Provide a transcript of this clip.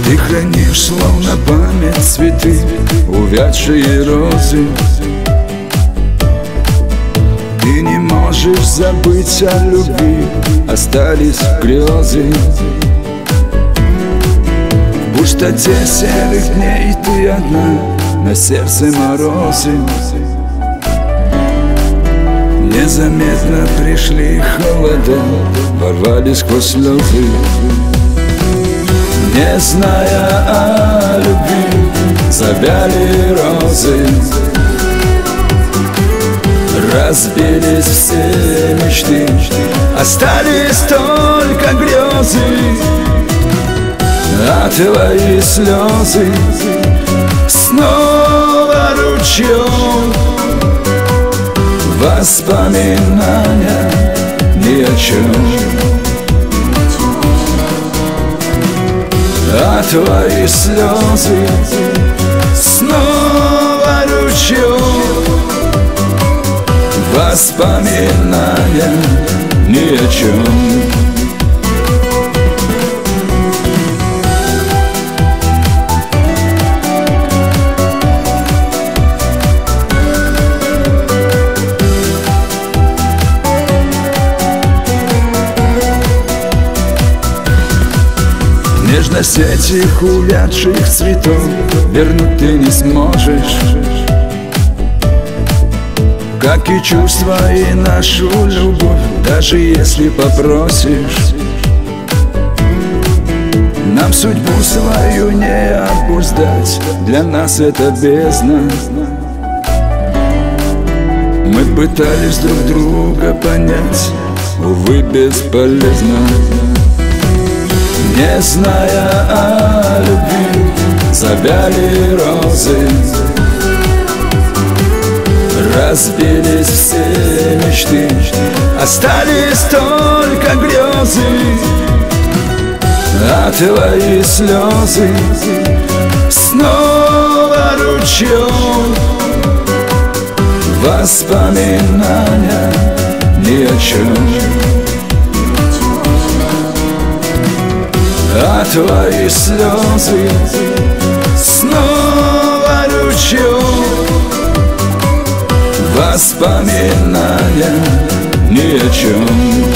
Ты хранишь словно память цветы, увядшие розы. Ты не можешь забыть о любви, остались грезы. В пустоте серых дней ты одна, на сердце морозы. Незаметно пришли холода, ворвались сквозь слезы. Не зная о любви, завяли розы. Разбились все мечты, остались только грезы. А твои слезы снова ручьем. Воспоминания ни о чем. А твои слезы снова ручьем. Воспоминания ни о чем. Нежность этих увядших цветов вернуть ты не сможешь, как и чувства и нашу любовь, даже если попросишь. Нам судьбу свою не обуздать, для нас это бездна. Мы пытались друг друга понять, увы, бесполезно. Не зная о любви, завяли розы. Разбились все мечты, остались только грезы. А твои слезы снова ручьем. Воспоминания ни о чем. А твои слезы снова ручьем. Воспоминания ни о чем.